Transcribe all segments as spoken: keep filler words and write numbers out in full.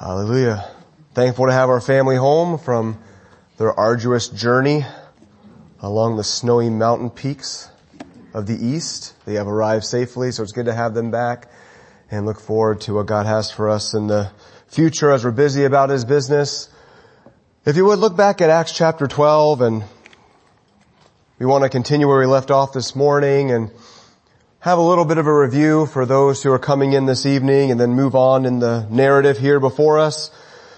Hallelujah. Thankful to have our family home from their arduous journey along the snowy mountain peaks of the east. They have arrived safely, so it's good to have them back and look forward to what God has for us in the future as we're busy about His business. If you would look back at Acts chapter twelve, and we want to continue where we left off this morning and have a little bit of a review for those who are coming in this evening and then move on in the narrative here before us.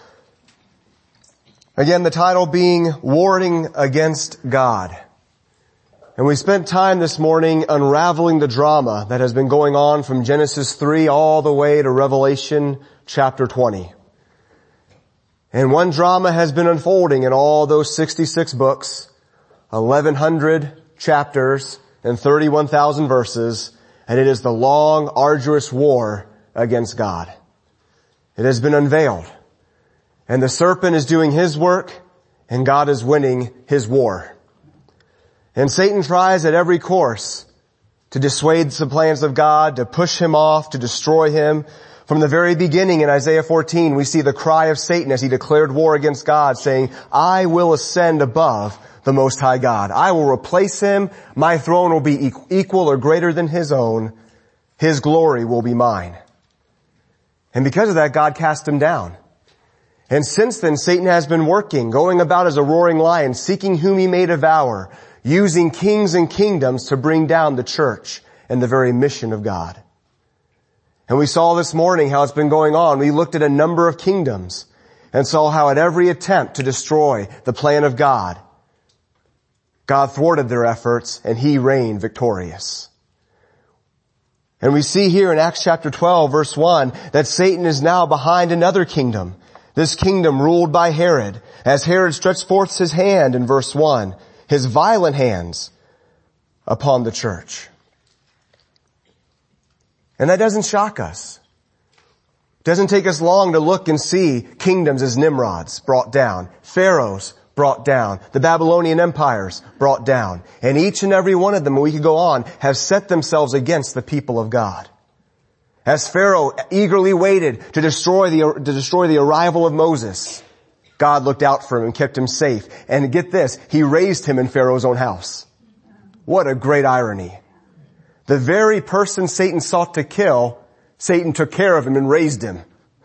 Again, the title being Warring Against God. And we spent time this morning unraveling the drama that has been going on from Genesis three all the way to Revelation chapter twenty. And one drama has been unfolding in all those sixty-six books, eleven hundred chapters, and thirty-one thousand verses, and it is the long, arduous war against God. It has been unveiled, and the serpent is doing his work, and God is winning his war. And Satan tries at every course to dissuade the plans of God, to push him off, to destroy him. From the very beginning in Isaiah fourteen, we see the cry of Satan as he declared war against God, saying, I will ascend above the Most High God. I will replace him. My throne will be equal or greater than his own. His glory will be mine. And because of that, God cast him down. And since then, Satan has been working, going about as a roaring lion, seeking whom he may devour, using kings and kingdoms to bring down the church and the very mission of God. And we saw this morning how it's been going on. We looked at a number of kingdoms and saw how at every attempt to destroy the plan of God, God thwarted their efforts and He reigned victorious. And we see here in Acts chapter twelve verse one that Satan is now behind another kingdom. This kingdom ruled by Herod, as Herod stretched forth his hand in verse one, his violent hands upon the church. And that doesn't shock us. It doesn't take us long to look and see kingdoms as Nimrods brought down, pharaohs brought down, the Babylonian empires brought down. And each and every one of them, and we could go on, have set themselves against the people of God. As Pharaoh eagerly waited to destroy the, to destroy the arrival of Moses, God looked out for him and kept him safe. And get this, He raised him in Pharaoh's own house. What a great irony. The very person Satan sought to kill, Satan took care of him and raised him.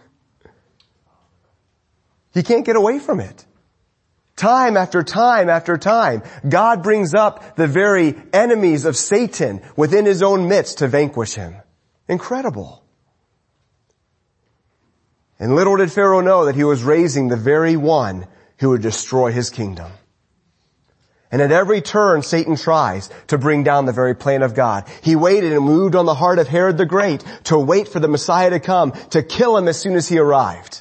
He can't get away from it. Time after time after time, God brings up the very enemies of Satan within His own midst to vanquish him. Incredible. And little did Pharaoh know that he was raising the very one who would destroy his kingdom. And at every turn, Satan tries to bring down the very plan of God. He waited and moved on the heart of Herod the Great to wait for the Messiah to come, to kill him as soon as he arrived.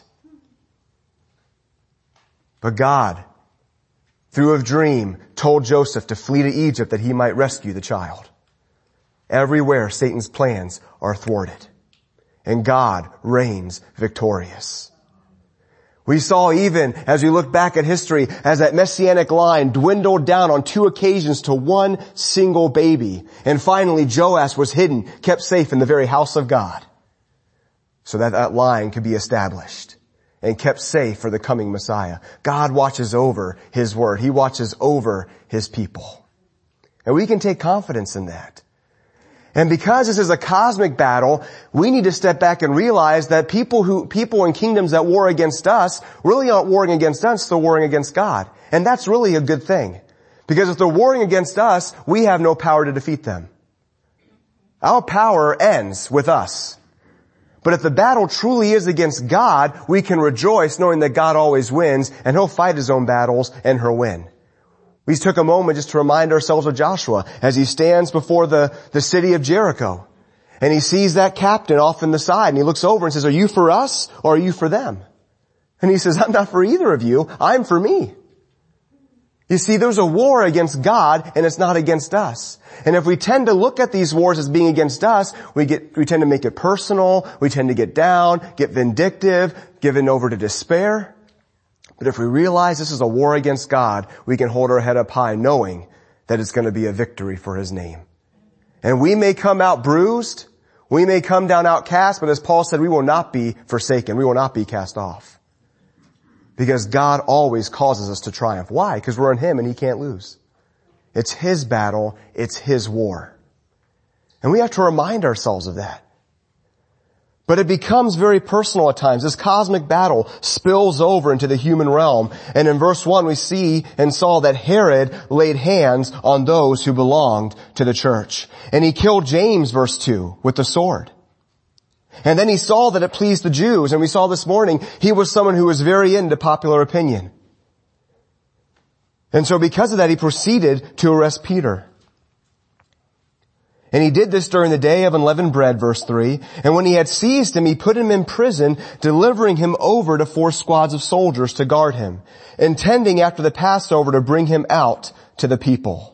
But God, through a dream, told Joseph to flee to Egypt that he might rescue the child. Everywhere Satan's plans are thwarted, and God reigns victorious. We saw even as we look back at history as that messianic line dwindled down on two occasions to one single baby. And finally Joash was hidden, kept safe in the very house of God so that that line could be established and kept safe for the coming Messiah. God watches over His word. He watches over His people. And we can take confidence in that. And because this is a cosmic battle, we need to step back and realize that people who, people in kingdoms that war against us really aren't warring against us, they're warring against God. And that's really a good thing. Because if they're warring against us, we have no power to defeat them. Our power ends with us. But if the battle truly is against God, we can rejoice knowing that God always wins and He'll fight His own battles and He'll win. We took a moment just to remind ourselves of Joshua as he stands before the, the city of Jericho. And he sees that captain off in the side and he looks over and says, are you for us or are you for them? And he says, I'm not for either of you. I'm for me. You see, there's a war against God and it's not against us. And if we tend to look at these wars as being against us, we get, we tend to make it personal. We tend to get down, get vindictive, given over to despair. But if we realize this is a war against God, we can hold our head up high knowing that it's going to be a victory for His name. And we may come out bruised. We may come down outcast, but as Paul said, we will not be forsaken. We will not be cast off. Because God always causes us to triumph. Why? Because we're in Him and He can't lose. It's His battle. It's His war. And we have to remind ourselves of that. But it becomes very personal at times. This cosmic battle spills over into the human realm. And in verse one we see and saw that Herod laid hands on those who belonged to the church. And he killed James, verse two, with the sword. And then he saw that it pleased the Jews. And we saw this morning he was someone who was very into popular opinion. And so because of that he proceeded to arrest Peter. And he did this during the day of unleavened bread, verse three. And when he had seized him, he put him in prison, delivering him over to four squads of soldiers to guard him, intending after the Passover to bring him out to the people.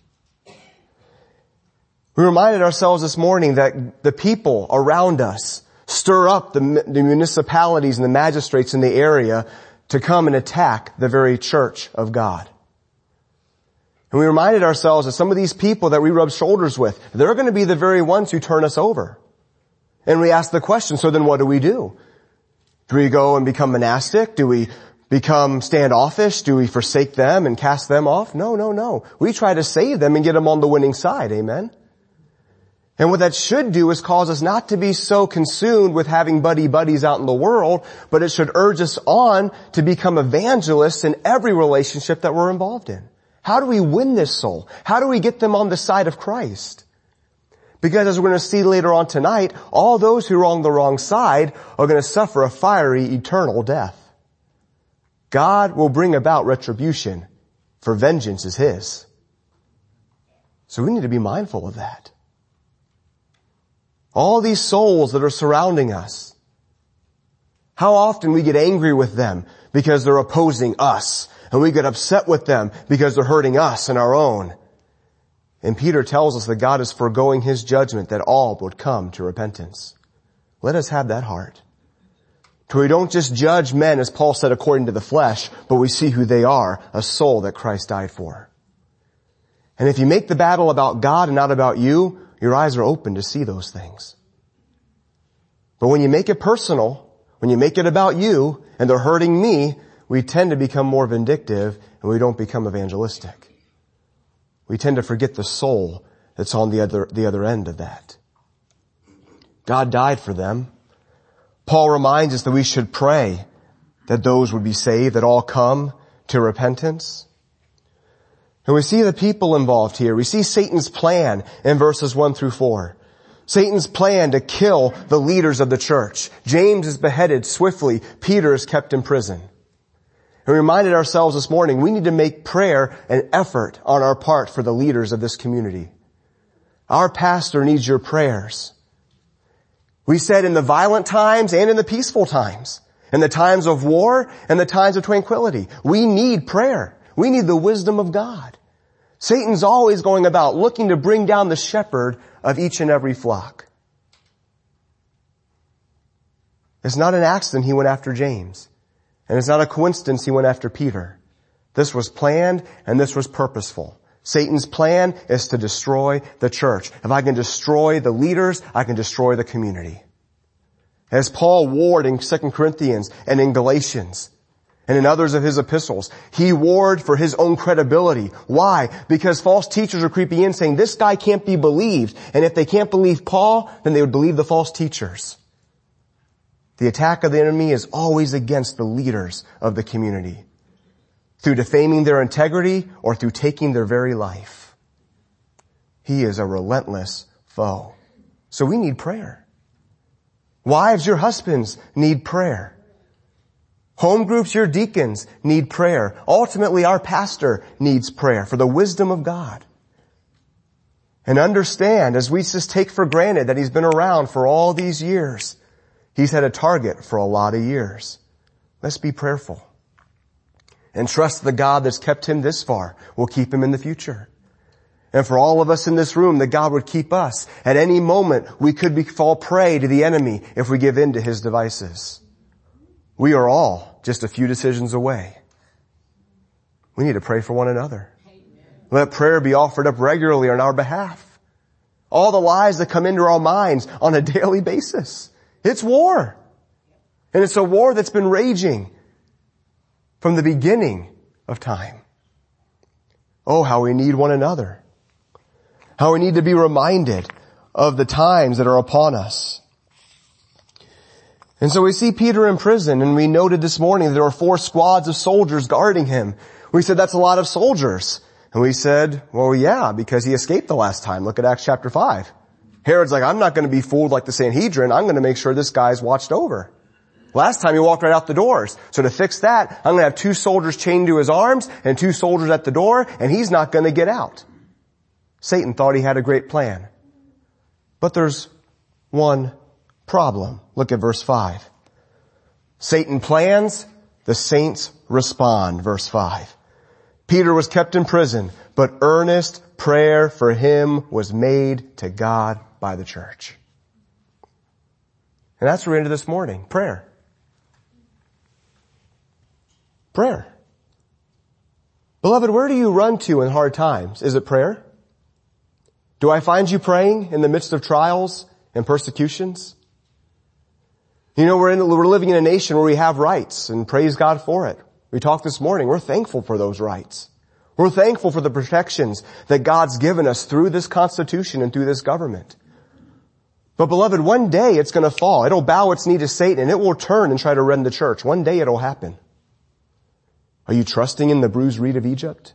We reminded ourselves this morning that the people around us stir up the, the municipalities and the magistrates in the area to come and attack the very church of God. And we reminded ourselves that some of these people that we rub shoulders with, they're going to be the very ones who turn us over. And we ask the question, so then what do we do? Do we go and become monastic? Do we become standoffish? Do we forsake them and cast them off? No, no, no. We try to save them and get them on the winning side. Amen? And what that should do is cause us not to be so consumed with having buddy-buddies out in the world, but it should urge us on to become evangelists in every relationship that we're involved in. How do we win this soul? How do we get them on the side of Christ? Because as we're going to see later on tonight, all those who are on the wrong side are going to suffer a fiery, eternal death. God will bring about retribution, for vengeance is His. So we need to be mindful of that. All these souls that are surrounding us, how often we get angry with them because they're opposing us. And we get upset with them because they're hurting us and our own. And Peter tells us that God is foregoing His judgment that all would come to repentance. Let us have that heart. So we don't just judge men, as Paul said, according to the flesh, but we see who they are, a soul that Christ died for. And if you make the battle about God and not about you, your eyes are open to see those things. But when you make it personal, when you make it about you, and they're hurting me, we tend to become more vindictive and we don't become evangelistic. We tend to forget the soul that's on the other, the other end of that. God died for them. Paul reminds us that we should pray that those would be saved, that all come to repentance. And we see the people involved here. We see Satan's plan in verses one through four. Satan's plan to kill the leaders of the church. James is beheaded swiftly. Peter is kept in prison. And we reminded ourselves this morning, we need to make prayer an effort on our part for the leaders of this community. Our pastor needs your prayers. We said in the violent times and in the peaceful times, in the times of war and the times of tranquility, we need prayer. We need the wisdom of God. Satan's always going about looking to bring down the shepherd of each and every flock. It's not an accident he went after James. And it's not a coincidence he went after Peter. This was planned and this was purposeful. Satan's plan is to destroy the church. If I can destroy the leaders, I can destroy the community. As Paul warned in Second Corinthians and in Galatians and in others of his epistles, he warned for his own credibility. Why? Because false teachers are creeping in saying this guy can't be believed. And if they can't believe Paul, then they would believe the false teachers. The attack of the enemy is always against the leaders of the community, through defaming their integrity or through taking their very life. He is a relentless foe. So we need prayer. Wives, your husbands need prayer. Home groups, your deacons need prayer. Ultimately, our pastor needs prayer for the wisdom of God. And understand, as we just take for granted that he's been around for all these years, he's had a target for a lot of years. Let's be prayerful. And trust the God that's kept him this far will keep him in the future. And for all of us in this room, that God would keep us. At any moment, we could be, fall prey to the enemy if we give in to his devices. We are all just a few decisions away. We need to pray for one another. Let prayer be offered up regularly on our behalf. all the lies that come into our minds on a daily basis. It's war. And it's a war that's been raging from the beginning of time. Oh, how we need one another. How we need to be reminded of the times that are upon us. And so we see Peter in prison, and we noted this morning that there are four squads of soldiers guarding him. We said that's a lot of soldiers. And we said, well, yeah, because he escaped the last time. Look at Acts chapter five. Herod's like, I'm not going to be fooled like the Sanhedrin. I'm going to make sure this guy's watched over. Last time he walked right out the doors. So to fix that, I'm going to have two soldiers chained to his arms and two soldiers at the door, and he's not going to get out. Satan thought he had a great plan. But there's one problem. Look at verse five. Satan plans, the saints respond. Verse five. Peter was kept in prison, but earnest prayer for him was made to God by the church. And that's where we're into this morning. Prayer. Prayer. Beloved, where do you run to in hard times? Is it prayer? Do I find you praying in the midst of trials and persecutions? You know, we're in, we're living in a nation where we have rights, and praise God for it. We talked this morning. We're thankful for those rights. We're thankful for the protections that God's given us through this Constitution and through this government. But beloved, one day it's going to fall. It'll bow its knee to Satan, and it will turn and try to rend the church. One day it'll happen. Are you trusting in the bruised reed of Egypt?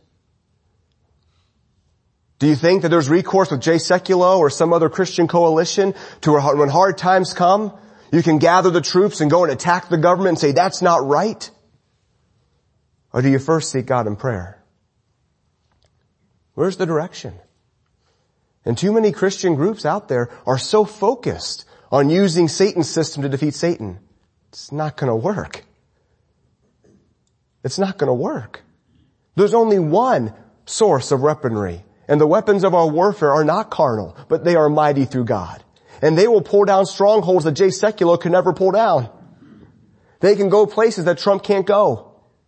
Do you think that there's recourse with Jay Sekulow or some other Christian coalition to where when hard times come, you can gather the troops and go and attack the government and say, that's not right? Or do you first seek God in prayer? Where's the direction? And too many Christian groups out there are so focused on using Satan's system to defeat Satan. It's not going to work. It's not going to work. There's only one source of weaponry. And the weapons of our warfare are not carnal, but they are mighty through God. And they will pull down strongholds that Jay Sekulow can never pull down. They can go places that Trump can't go.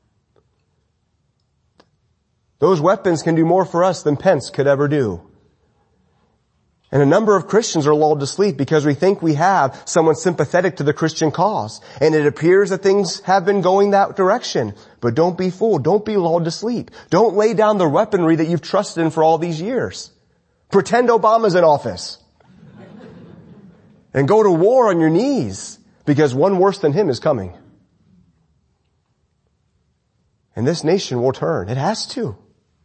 Those weapons can do more for us than Pence could ever do. And a number of Christians are lulled to sleep because we think we have someone sympathetic to the Christian cause. And it appears that things have been going that direction. But don't be fooled. Don't be lulled to sleep. Don't lay down the weaponry that you've trusted in for all these years. Pretend Obama's in office. And go to war on your knees because one worse than him is coming. And this nation will turn. It has to.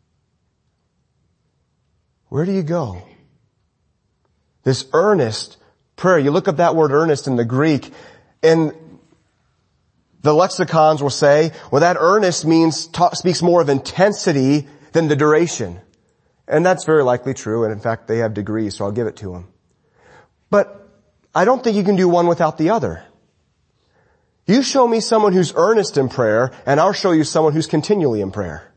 Where do you go? This earnest prayer. You look up that word earnest in the Greek, and the lexicons will say, well, that earnest means, talk, speaks more of intensity than the duration. And that's very likely true, and in fact, they have degrees, so I'll give it to them. But I don't think you can do one without the other. You show me someone who's earnest in prayer, and I'll show you someone who's continually in prayer.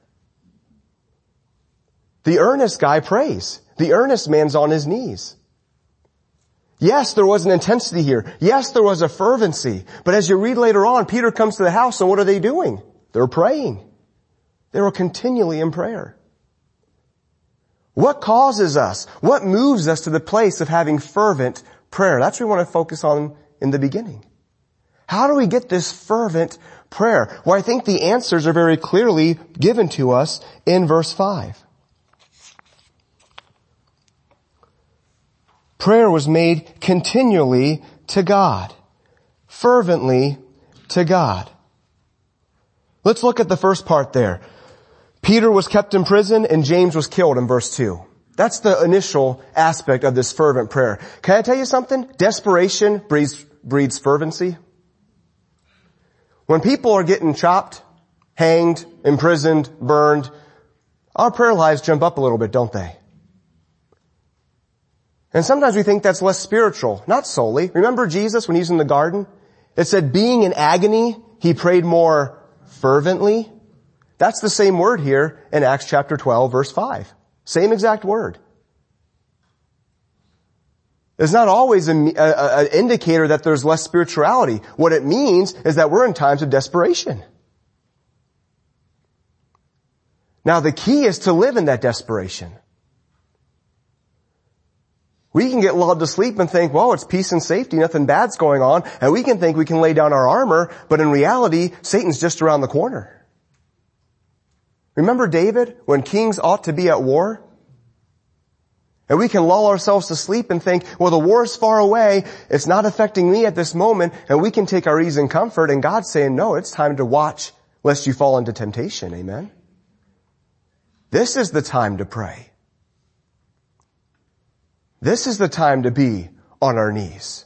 The earnest guy prays. The earnest man's on his knees. Yes, there was an intensity here. Yes, there was a fervency. But as you read later on, Peter comes to the house, and what are they doing? They're praying. They were continually in prayer. What causes us? What moves us to the place of having fervent prayer? That's what we want to focus on in the beginning. How do we get this fervent prayer? Well, I think the answers are very clearly given to us in verse five. Prayer was made continually to God, fervently to God. Let's look at the first part there. Peter was kept in prison and James was killed in verse two. That's the initial aspect of this fervent prayer. Can I tell you something? Desperation breeds, breeds fervency. When people are getting chopped, hanged, imprisoned, burned, our prayer lives jump up a little bit, don't they? And sometimes we think that's less spiritual. Not solely. Remember Jesus when he was in the garden? It said being in agony, he prayed more fervently. That's the same word here in Acts chapter twelve verse five. Same exact word. It's not always an indicator that there's less spirituality. What it means is that we're in times of desperation. Now the key is to live in that desperation. We can get lulled to sleep and think, well, it's peace and safety, nothing bad's going on, and we can think we can lay down our armor, but in reality, Satan's just around the corner. Remember David, when kings ought to be at war? And we can lull ourselves to sleep and think, well, the war's far away, it's not affecting me at this moment, and we can take our ease and comfort, and God's saying, no, it's time to watch lest you fall into temptation, amen? This is the time to pray. This is the time to be on our knees.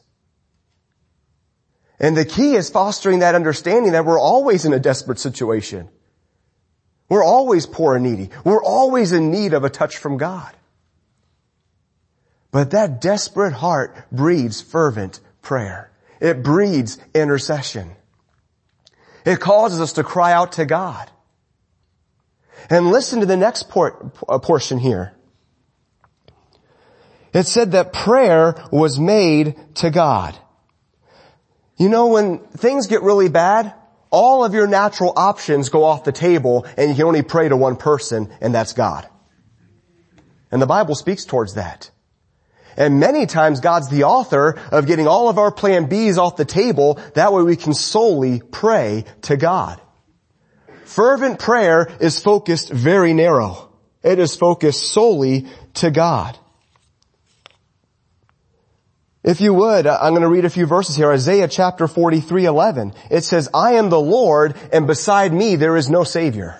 And the key is fostering that understanding that we're always in a desperate situation. We're always poor and needy. We're always in need of a touch from God. But that desperate heart breeds fervent prayer. It breeds intercession. It causes us to cry out to God. And listen to the next por- portion here. It said that prayer was made to God. You know, when things get really bad, all of your natural options go off the table and you can only pray to one person, and that's God. And the Bible speaks towards that. And many times God's the author of getting all of our plan B's off the table. That way we can solely pray to God. Fervent prayer is focused very narrow. It is focused solely to God. If you would, I'm going to read a few verses here. Isaiah chapter forty-three eleven. It says, I am the Lord, and beside me there is no Savior.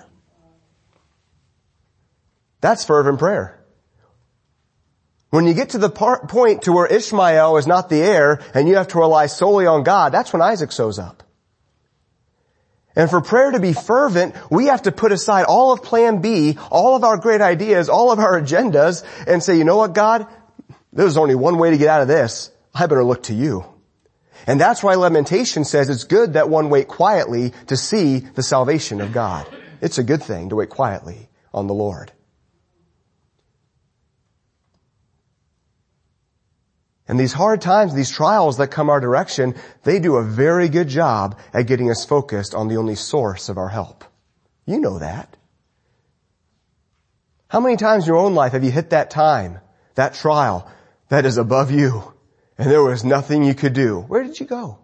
That's fervent prayer. When you get to the part, point to where Ishmael is not the heir, and you have to rely solely on God, that's when Isaac shows up. And for prayer to be fervent, we have to put aside all of plan B, all of our great ideas, all of our agendas, and say, you know what, God? There's only one way to get out of this. I better look to you. And that's why Lamentation says it's good that one wait quietly to see the salvation of God. It's a good thing to wait quietly on the Lord. And these hard times, these trials that come our direction, they do a very good job at getting us focused on the only source of our help. You know that. How many times in your own life have you hit that time, that trial, that is above you, and there was nothing you could do? Where did you go?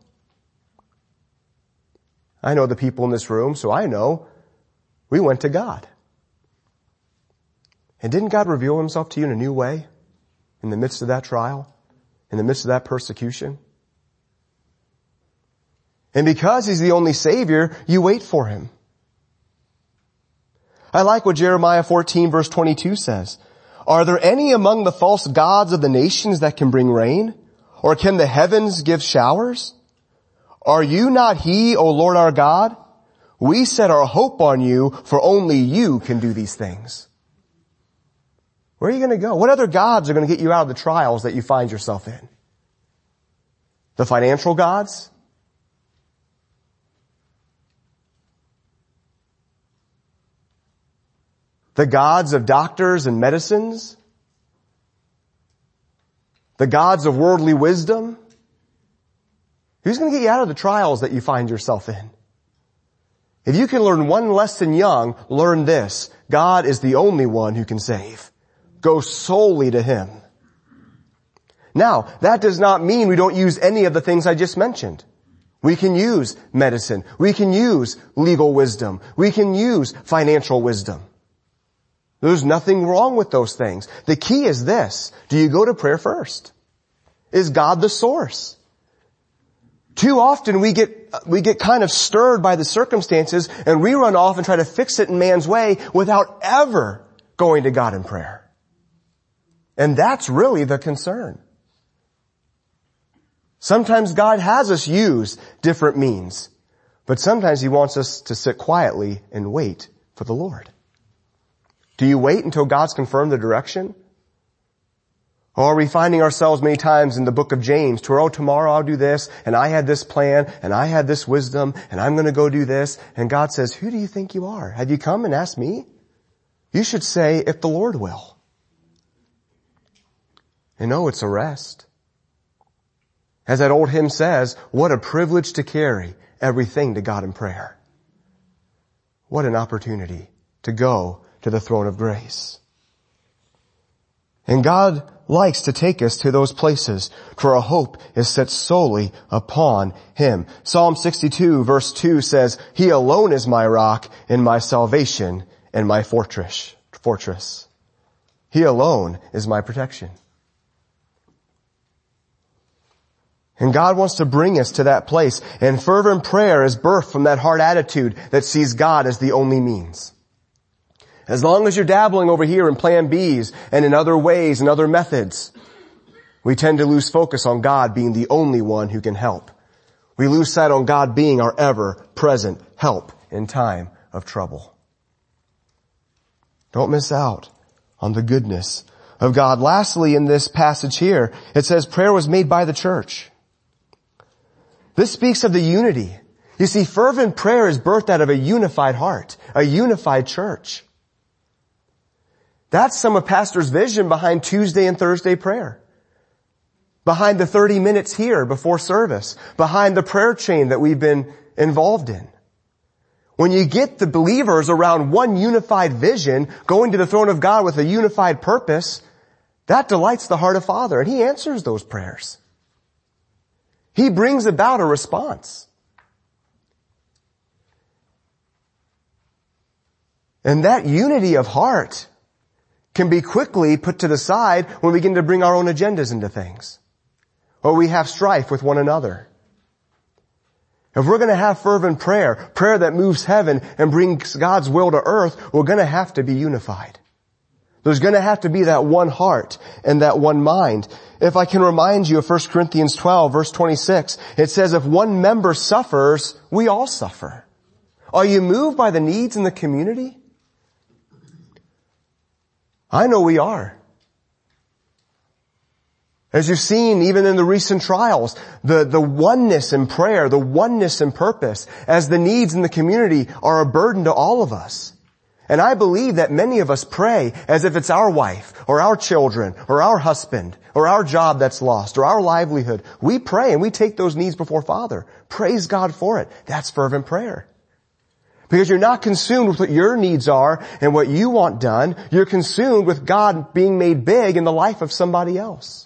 I know the people in this room, so I know we went to God. And didn't God reveal himself to you in a new way in the midst of that trial? In the midst of that persecution? And because he's the only Savior, you wait for him. I like what Jeremiah fourteen verse twenty-two says. Are there any among the false gods of the nations that can bring rain? Or can the heavens give showers? Are you not he, O Lord our God? We set our hope on you, for only you can do these things. Where are you going to go? What other gods are going to get you out of the trials that you find yourself in? The financial gods? The gods of doctors and medicines? The gods of worldly wisdom? Who's going to get you out of the trials that you find yourself in? If you can learn one lesson young, learn this. God is the only one who can save. Go solely to him. Now, that does not mean we don't use any of the things I just mentioned. We can use medicine. We can use legal wisdom. We can use financial wisdom. There's nothing wrong with those things. The key is this. Do you go to prayer first? Is God the source? Too often we get, we get kind of stirred by the circumstances and we run off and try to fix it in man's way without ever going to God in prayer. And that's really the concern. Sometimes God has us use different means, but sometimes he wants us to sit quietly and wait for the Lord. Do you wait until God's confirmed the direction? Or are we finding ourselves many times in the book of James to where, oh, tomorrow I'll do this, and I had this plan, and I had this wisdom, and I'm going to go do this, and God says, who do you think you are? Have you come and asked me? You should say, if the Lord will. And no, it's a rest. As that old hymn says, what a privilege to carry everything to God in prayer. What an opportunity to go to the throne of grace. And God likes to take us to those places, for our hope is set solely upon Him. Psalm sixty-two verse two says, He alone is my rock and my salvation and my fortress. Fortress. He alone is my protection. And God wants to bring us to that place. And fervent prayer is birthed from that heart attitude that sees God as the only means. As long as you're dabbling over here in plan B's and in other ways and other methods, we tend to lose focus on God being the only one who can help. We lose sight on God being our ever-present help in time of trouble. Don't miss out on the goodness of God. Lastly, in this passage here, it says prayer was made by the church. This speaks of the unity. You see, fervent prayer is birthed out of a unified heart, a unified church. That's some of Pastor's vision behind Tuesday and Thursday prayer. Behind the thirty minutes here before service. Behind the prayer chain that we've been involved in. When you get the believers around one unified vision, going to the throne of God with a unified purpose, that delights the heart of Father, and He answers those prayers. He brings about a response. And that unity of heart can be quickly put to the side when we begin to bring our own agendas into things. Or we have strife with one another. If we're going to have fervent prayer, prayer that moves heaven and brings God's will to earth, we're going to have to be unified. There's going to have to be that one heart and that one mind. If I can remind you of First Corinthians twelve verse twenty-six, it says, if one member suffers, we all suffer. Are you moved by the needs in the community? I know we are. As you've seen even in the recent trials, the, the oneness in prayer, the oneness in purpose, as the needs in the community are a burden to all of us. And I believe that many of us pray as if it's our wife, or our children, or our husband, or our job that's lost, or our livelihood. We pray and we take those needs before Father. Praise God for it. That's fervent prayer. Because you're not consumed with what your needs are and what you want done. You're consumed with God being made big in the life of somebody else.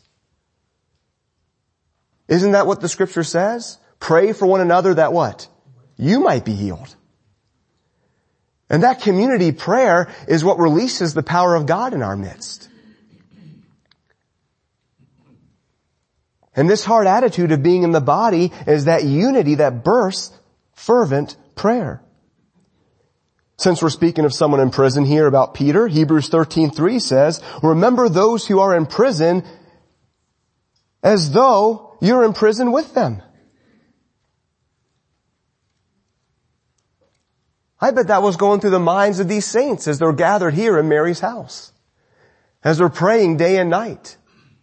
Isn't that what the scripture says? Pray for one another that what? You might be healed. And that community prayer is what releases the power of God in our midst. And this heart attitude of being in the body is that unity that bursts fervent prayer. Since we're speaking of someone in prison here about Peter, Hebrews thirteen three says, remember those who are in prison as though you're in prison with them. I bet that was going through the minds of these saints as they're gathered here in Mary's house, as they're praying day and night.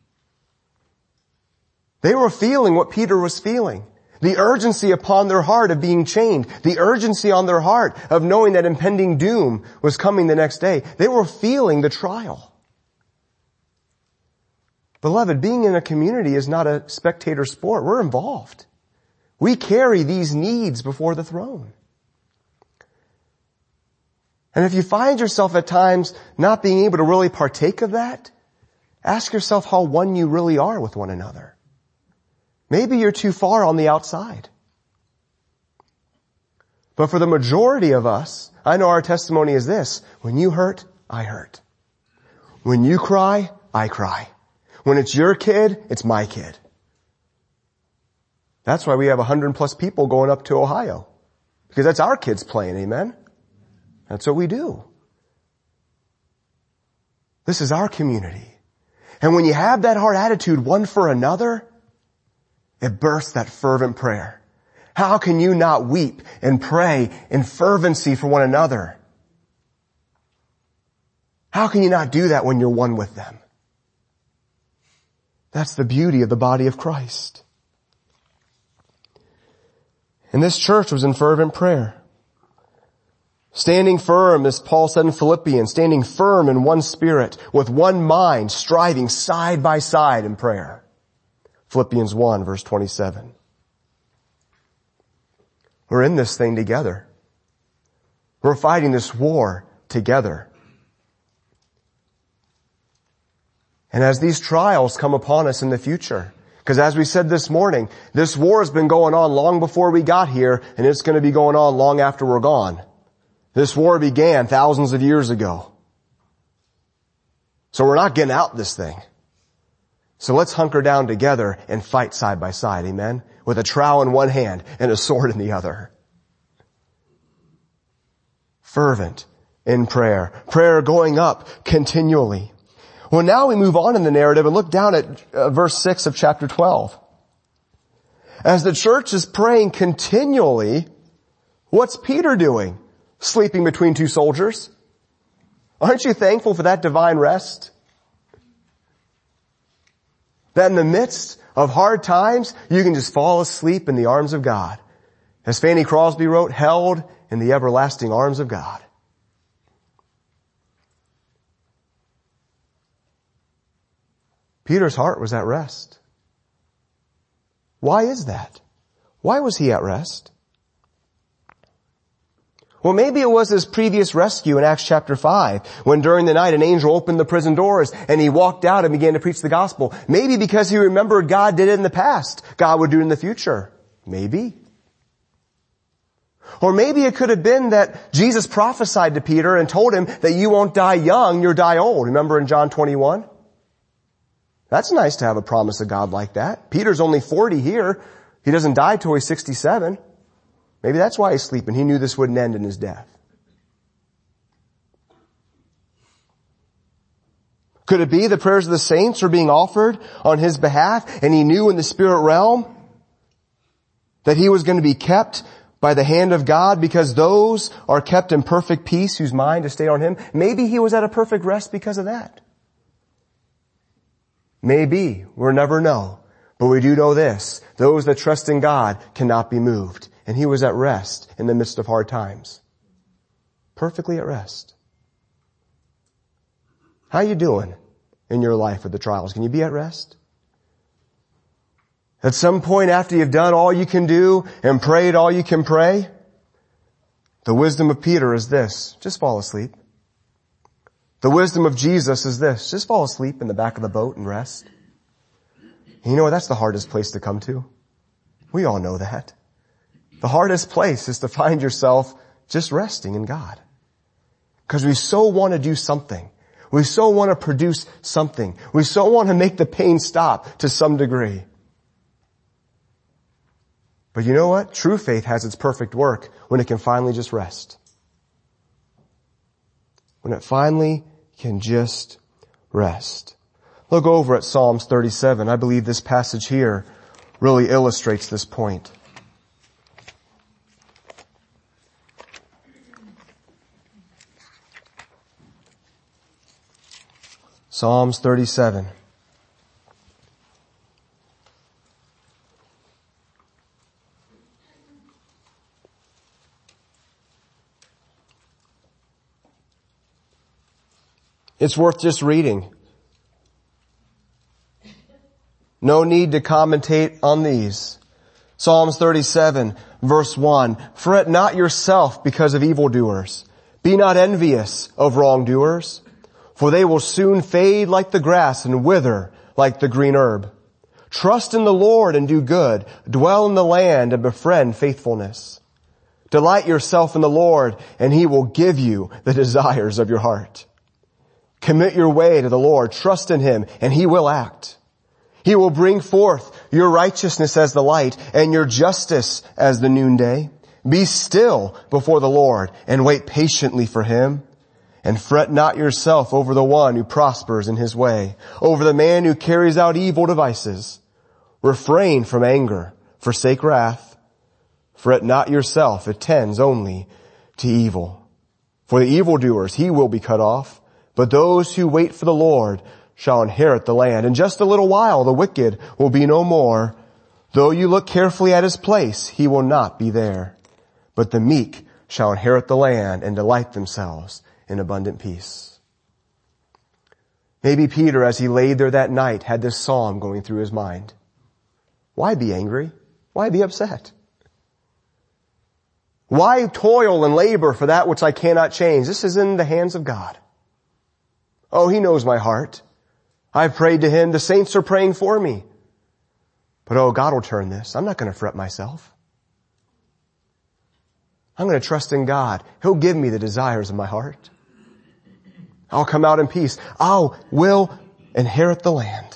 They were feeling what Peter was feeling. The urgency upon their heart of being chained. The urgency on their heart of knowing that impending doom was coming the next day. They were feeling the trial. Beloved, being in a community is not a spectator sport. We're involved. We carry these needs before the throne. And if you find yourself at times not being able to really partake of that, ask yourself how one you really are with one another. Maybe you're too far on the outside. But for the majority of us, I know our testimony is this: when you hurt, I hurt. When you cry, I cry. When it's your kid, it's my kid. That's why we have a hundred plus people going up to Ohio. Because that's our kids playing, amen? That's what we do. This is our community. And when you have that heart attitude one for another, it bursts that fervent prayer. How can you not weep and pray in fervency for one another? How can you not do that when you're one with them? That's the beauty of the body of Christ. And this church was in fervent prayer. Standing firm, as Paul said in Philippians, standing firm in one spirit, with one mind, striving side by side in prayer. Philippians one verse twenty-seven. We're in this thing together. We're fighting this war together. And as these trials come upon us in the future, because as we said this morning, this war has been going on long before we got here, and it's going to be going on long after we're gone. This war began thousands of years ago. So we're not getting out this thing. So let's hunker down together and fight side by side, amen? With a trowel in one hand and a sword in the other. Fervent in prayer. Prayer going up continually. Well, now we move on in the narrative and look down at uh, verse six of chapter twelve. As the church is praying continually, what's Peter doing? Sleeping between two soldiers? Aren't you thankful for that divine rest? That in the midst of hard times, you can just fall asleep in the arms of God. As Fanny Crosby wrote, held in the everlasting arms of God. Peter's heart was at rest. Why is that? Why was he at rest? Well, maybe it was his previous rescue in Acts chapter five, when during the night an angel opened the prison doors and he walked out and began to preach the gospel. Maybe because he remembered God did it in the past, God would do it in the future. Maybe. Or maybe it could have been that Jesus prophesied to Peter and told him that you won't die young, you'll die old. Remember in John twenty-one? That's nice to have a promise of God like that. Peter's only forty here. He doesn't die till he's sixty-seven. Maybe that's why he's sleeping. He knew this wouldn't end in his death. Could it be the prayers of the saints were being offered on his behalf, and he knew in the spirit realm that he was going to be kept by the hand of God because those are kept in perfect peace whose mind is stayed on him? Maybe he was at a perfect rest because of that. Maybe. We'll never know. But we do know this. Those that trust in God cannot be moved. And he was at rest in the midst of hard times. Perfectly at rest. How you doing in your life with the trials? Can you be at rest? At some point after you've done all you can do and prayed all you can pray, the wisdom of Peter is this: just fall asleep. The wisdom of Jesus is this: just fall asleep in the back of the boat and rest. And you know what? That's the hardest place to come to. We all know that. The hardest place is to find yourself just resting in God. Because we so want to do something. We so want to produce something. We so want to make the pain stop to some degree. But you know what? True faith has its perfect work when it can finally just rest. When it finally can just rest. Look over at Psalms thirty-seven. I believe this passage here really illustrates this point. Psalms thirty-seven. It's worth just reading. No need to commentate on these. Psalms thirty-seven, verse one. Fret not yourself because of evildoers. Be not envious of wrongdoers, for they will soon fade like the grass and wither like the green herb. Trust in the Lord and do good. Dwell in the land and befriend faithfulness. Delight yourself in the Lord, and he will give you the desires of your heart. Commit your way to the Lord. Trust in him, and he will act. He will bring forth your righteousness as the light and your justice as the noonday. Be still before the Lord and wait patiently for him. And fret not yourself over the one who prospers in his way, over the man who carries out evil devices. Refrain from anger, forsake wrath. Fret not yourself, it tends only to evil. For the evildoers he will be cut off, but those who wait for the Lord shall inherit the land. In just a little while the wicked will be no more. Though you look carefully at his place, he will not be there. But the meek shall inherit the land and delight themselves in abundant peace. Maybe Peter, as he laid there that night, had this psalm going through his mind. Why be angry? Why be upset? Why toil and labor for that which I cannot change? This is in the hands of God. Oh, he knows my heart. I prayed to him. The saints are praying for me. But oh, God will turn this. I'm not going to fret myself. I'm going to trust in God. He'll give me the desires of my heart. I'll come out in peace. I will inherit the land.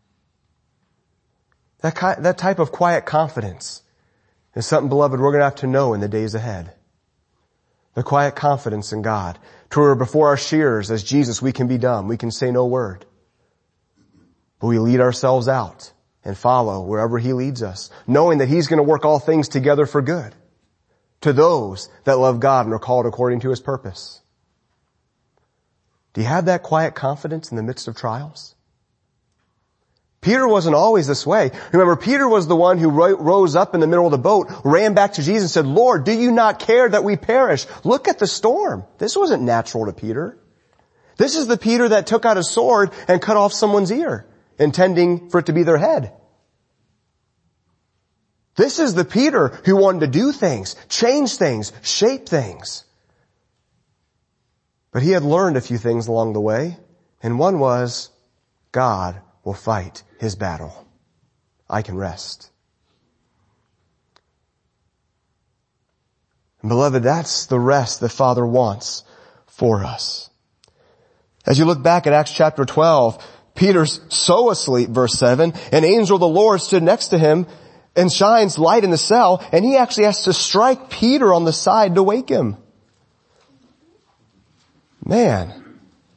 That, ki- that type of quiet confidence is something, beloved, we're going to have to know in the days ahead. The quiet confidence in God. To where before our shears, as Jesus, we can be dumb. We can say no word. But we lead ourselves out and follow wherever he leads us, knowing that he's going to work all things together for good to those that love God and are called according to his purpose. Do you have that quiet confidence in the midst of trials? Peter wasn't always this way. Remember, Peter was the one who ro- rose up in the middle of the boat, ran back to Jesus and said, Lord, do you not care that we perish? Look at the storm. This wasn't natural to Peter. This is the Peter that took out a sword and cut off someone's ear, intending for it to be their head. This is the Peter who wanted to do things, change things, shape things. But he had learned a few things along the way, and one was, God will fight his battle. I can rest. And beloved, that's the rest the Father wants for us. As you look back at Acts chapter twelve, Peter's so asleep, verse seven, an angel of the Lord stood next to him and shines light in the cell, and he actually has to strike Peter on the side to wake him. Man,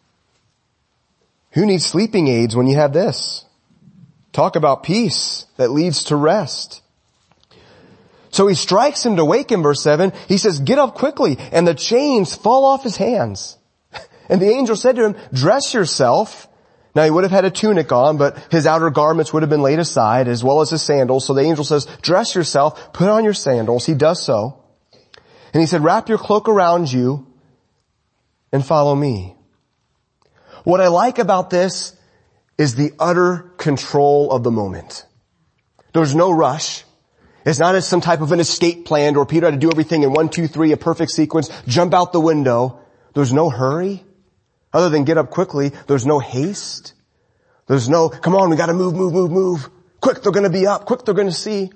who needs sleeping aids when you have this? Talk about peace that leads to rest. So he strikes him to wake him, verse seven. He says, get up quickly, and the chains fall off his hands. And the angel said to him, dress yourself. Now he would have had a tunic on, but his outer garments would have been laid aside, as well as his sandals. So the angel says, dress yourself, put on your sandals. He does so. And he said, wrap your cloak around you and follow me. What I like about this is the utter control of the moment. There's no rush. It's not as some type of an escape plan where Peter had to do everything in one, two, three, a perfect sequence, jump out the window. There's no hurry. Other than get up quickly, there's no haste. There's no, come on, we gotta move, move, move, move. Quick, they're gonna be up. Quick, they're gonna see.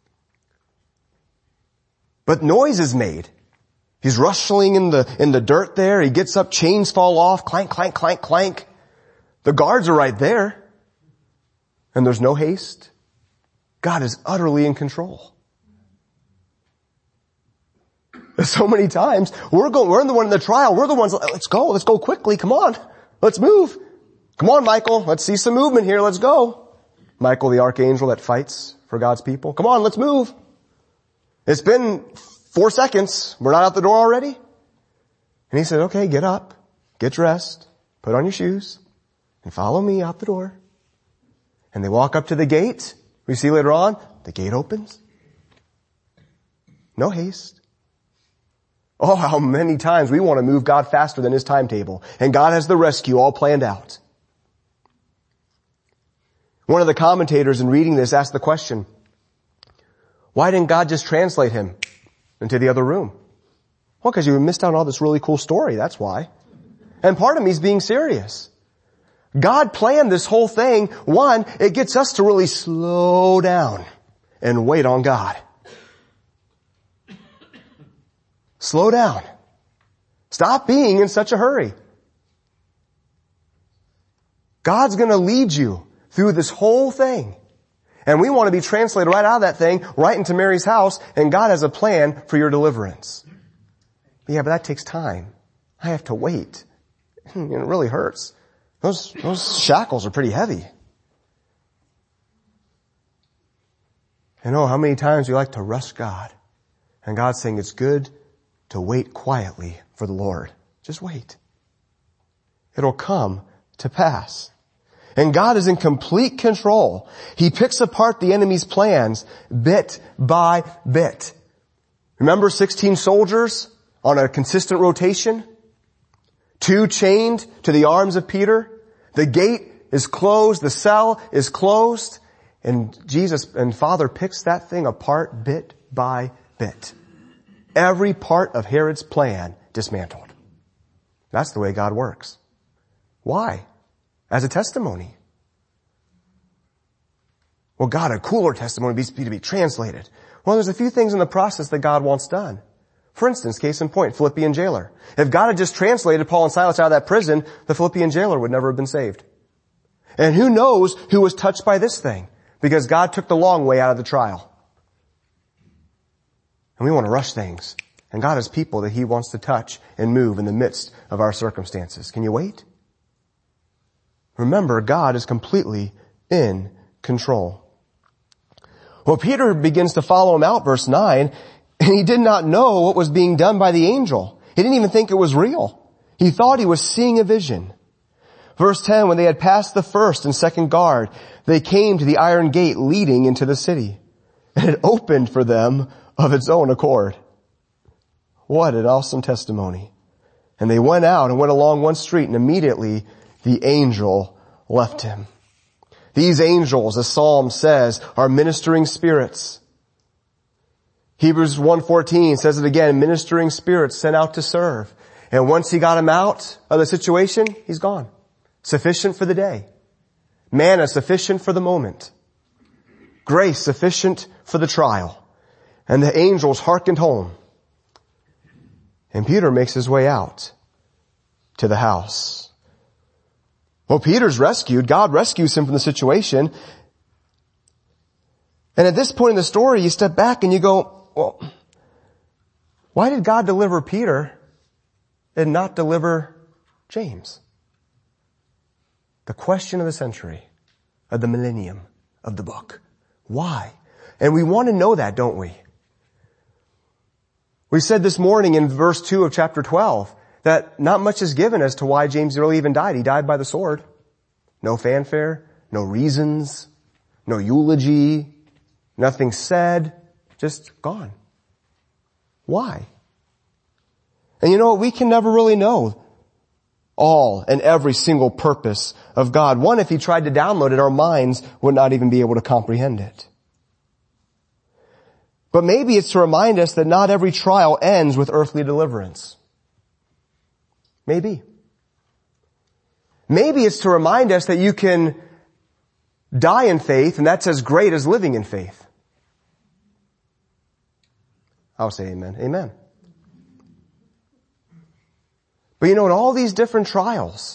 But noise is made. He's rustling in the, in the dirt there. He gets up, chains fall off, clank, clank, clank, clank. The guards are right there. And there's no haste. God is utterly in control. So many times, we're going, we're the one in the trial. We're the ones, let's go, let's go quickly, come on. Let's move. Come on, Michael, let's see some movement here, let's go. Michael, the archangel that fights for God's people. Come on, let's move. It's been four seconds. We're not out the door already? And he said, okay, get up, get dressed, put on your shoes, and follow me out the door. And they walk up to the gate. We see later on, the gate opens. No haste. Oh, how many times we want to move God faster than his timetable. And God has the rescue all planned out. One of the commentators in reading this asked the question, why didn't God just translate him into the other room? Well, because you missed out on all this really cool story, that's why. And part of me is being serious. God planned this whole thing. One, it gets us to really slow down and wait on God. Slow down. Stop being in such a hurry. God's going to lead you through this whole thing. And we want to be translated right out of that thing, right into Mary's house, and God has a plan for your deliverance. Yeah, but that takes time. I have to wait. It really hurts. Those, those shackles are pretty heavy. And oh, how many times we like to rush God. And God's saying it's good to wait quietly for the Lord. Just wait. It'll come to pass. And God is in complete control. He picks apart the enemy's plans bit by bit. Remember sixteen soldiers on a consistent rotation? Two chained to the arms of Peter. The gate is closed. The cell is closed. And Jesus and Father picks that thing apart bit by bit. Every part of Herod's plan dismantled. That's the way God works. Why? As a testimony. Well, God, a cooler testimony would be to be translated. Well, there's a few things in the process that God wants done. For instance, case in point, Philippian jailer. If God had just translated Paul and Silas out of that prison, the Philippian jailer would never have been saved. And who knows who was touched by this thing? Because God took the long way out of the trial. And we want to rush things. And God has people that He wants to touch and move in the midst of our circumstances. Can you wait? Remember, God is completely in control. Well, Peter begins to follow him out, verse nine, and he did not know what was being done by the angel. He didn't even think it was real. He thought he was seeing a vision. Verse ten, when they had passed the first and second guard, they came to the iron gate leading into the city, and it opened for them of its own accord. What an awesome testimony. And they went out and went along one street, and immediately the angel left him. These angels, as Psalm says, are ministering spirits. Hebrews one fourteen says it again, ministering spirits sent out to serve. And once he got him out of the situation, he's gone. Sufficient for the day. Manna sufficient for the moment. Grace sufficient for the trial. And the angels hearkened home. And Peter makes his way out to the house. Well, Peter's rescued. God rescues him from the situation. And at this point in the story, you step back and you go, well, why did God deliver Peter and not deliver James? The question of the century, of the millennium, of the book. Why? And we want to know that, don't we? We said this morning in verse two of chapter twelve that not much is given as to why James really even died. He died by the sword. No fanfare, no reasons, no eulogy, nothing said, just gone. Why? And you know what? We can never really know all and every single purpose of God. One, if He tried to download it, our minds would not even be able to comprehend it. But maybe it's to remind us that not every trial ends with earthly deliverance. Maybe. Maybe it's to remind us that you can die in faith, and that's as great as living in faith. I'll say amen. Amen. But you know, in all these different trials,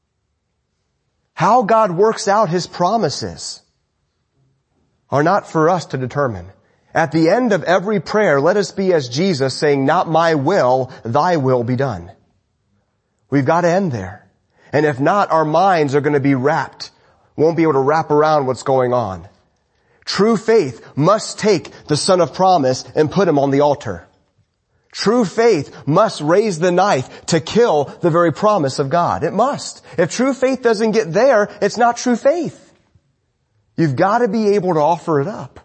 how God works out His promises are not for us to determine. At the end of every prayer, let us be as Jesus, saying, not my will, thy will be done. We've got to end there. And if not, our minds are going to be wrapped, won't be able to wrap around what's going on. True faith must take the Son of Promise and put Him on the altar. True faith must raise the knife to kill the very promise of God. It must. If true faith doesn't get there, it's not true faith. You've got to be able to offer it up.